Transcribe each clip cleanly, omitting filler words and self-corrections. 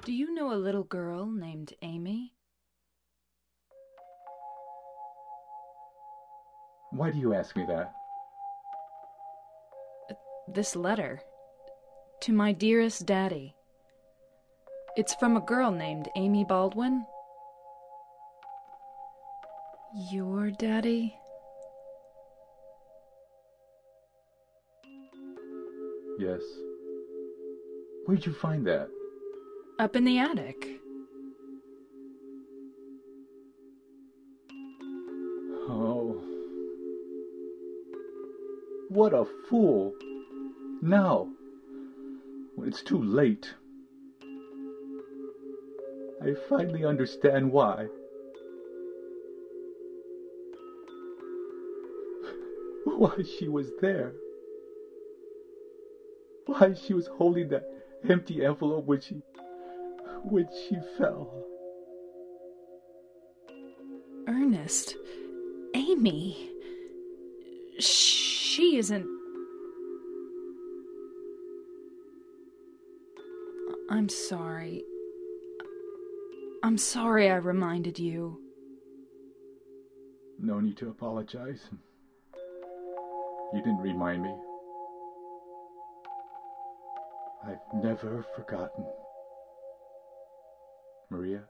Do you know a little girl named Amy? Why do you ask me that? This letter. To my dearest daddy. It's from a girl named Amy Baldwin. Your daddy? Yes. Where'd you find that? Up in the attic. Oh. What a fool. Now, when it's too late, I finally understand why. Why she was there. Why she was holding that empty envelope when she fell. Ernest. Amy. She isn't... I'm sorry. I'm sorry I reminded you. No need to apologize. You didn't remind me. I've never forgotten. Maria,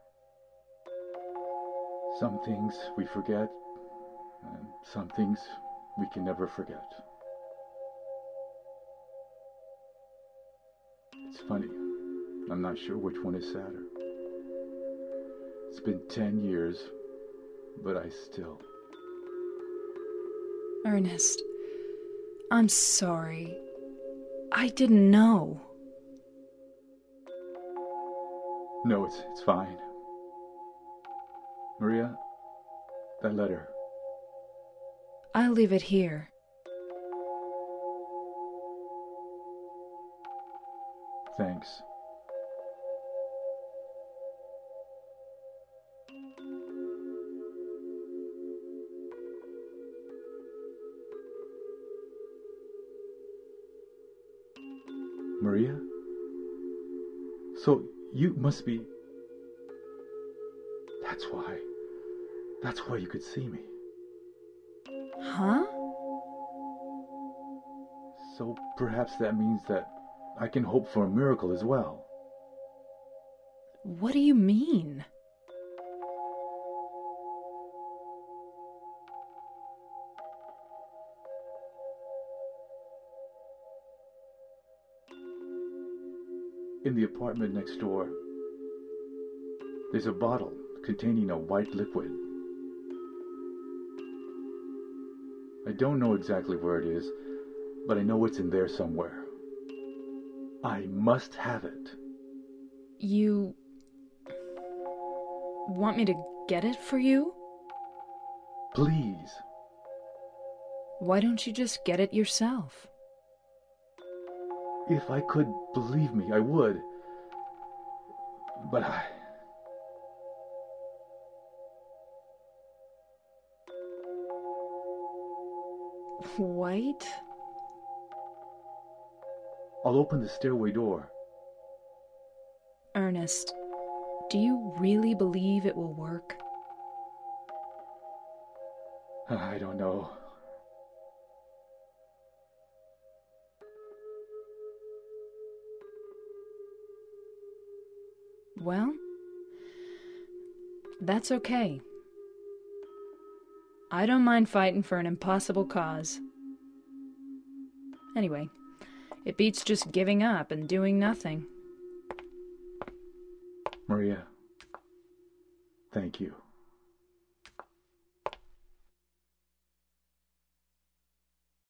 some things we forget, and some things we can never forget. It's funny. I'm not sure which one is sadder. It's been 10 years, but I still... Ernest, I'm sorry. I didn't know. No, it's fine. Maria, that letter. I'll leave it here. Thanks. Maria? So you must be... That's why you could see me. Huh? So perhaps that means that I can hope for a miracle as well. What do you mean? In the apartment next door, there's a bottle containing a white liquid. I don't know exactly where it is, but I know it's in there somewhere. I must have it. You... want me to get it for you? Please. Why don't you just get it yourself? If I could, believe me, I would. But I... White? I'll open the stairway door. Ernest, do you really believe it will work? I don't know. Well, that's okay. I don't mind fighting for an impossible cause. Anyway, it beats just giving up and doing nothing. Maria, thank you.